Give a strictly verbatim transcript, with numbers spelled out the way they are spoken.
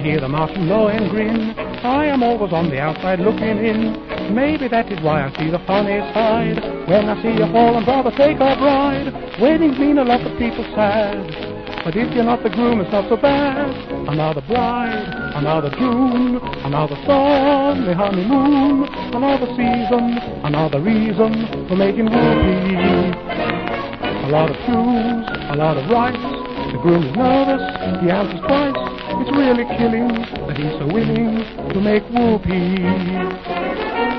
hear the Martian low and grin. I am always on the outside looking in. Maybe that is why I see the funny side when I see a fallen brother take a bride. Weddings mean a lot of people sad, but if you're not the groom, it's not so bad. Another bride, another June, another sunny honeymoon, another season, another reason for making whoopee. A lot of shoes, a lot of rights. The groom is nervous, he answers twice. It's really killing that he's so willing to make whoopee.